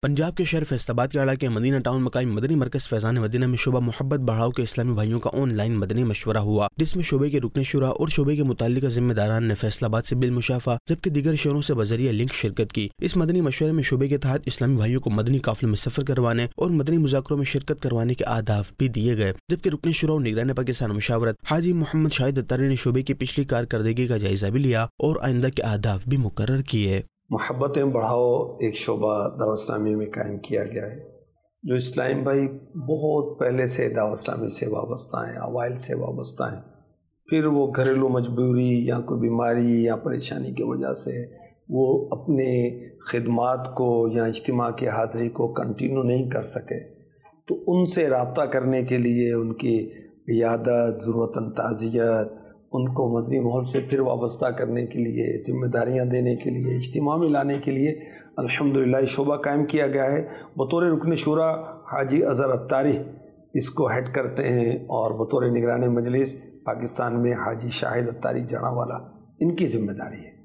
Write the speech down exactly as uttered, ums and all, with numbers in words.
پنجاب کے شہر فیصل آباد کے علاقے مدینہ ٹاؤن مقامی مدنی مرکز فیضان مدینہ میں شعبہ محبت بڑھاؤ کے اسلامی بھائیوں کا آن لائن مدنی مشورہ ہوا، جس میں شعبے کے رکن شورا اور شعبے کے متعلقہ ذمہ داران نے فیصل آباد سے بالمشافہ جبکہ دیگر شہروں سے بذریعہ لنک شرکت کی۔ اس مدنی مشورے میں شعبے کے تحت اسلامی بھائیوں کو مدنی قافلے میں سفر کروانے اور مدنی مذاکروں میں شرکت کروانے کے آداب بھی دیے گئے، جبکہ رکن شورا اور نگران پاکستان مشاورت حاجی محمد شاہد اتاری نے شعبے کی پچھلی کارکردگی کا جائزہ بھی لیا اور آئندہ کے آداب بھی مقرر کیے۔ محبتیں بڑھاؤ ایک شعبہ دعوت اسلامی میں قائم کیا گیا ہے، جو اسلام بھائی بہت پہلے سے دعوت اسلامی سے وابستہ ہیں، اوائل سے وابستہ ہیں، پھر وہ گھریلو مجبوری یا کوئی بیماری یا پریشانی کی وجہ سے وہ اپنے خدمات کو یا اجتماع کی حاضری کو کنٹینیو نہیں کر سکے، تو ان سے رابطہ کرنے کے لیے ان کی عیادت، ضرورتاً تعزیت، ان کو مدنی ماحول سے پھر وابستہ کرنے کے لیے، ذمہ داریاں دینے کے لیے، اجتماع میں لانے کے لیے الحمدللہ شعبہ قائم کیا گیا ہے۔ بطور رکن شورا حاجی اظہر اتاری اس کو ہیڈ کرتے ہیں اور بطور نگران مجلس پاکستان میں حاجی شاہد اتاری جانا والا ان کی ذمہ داری ہے۔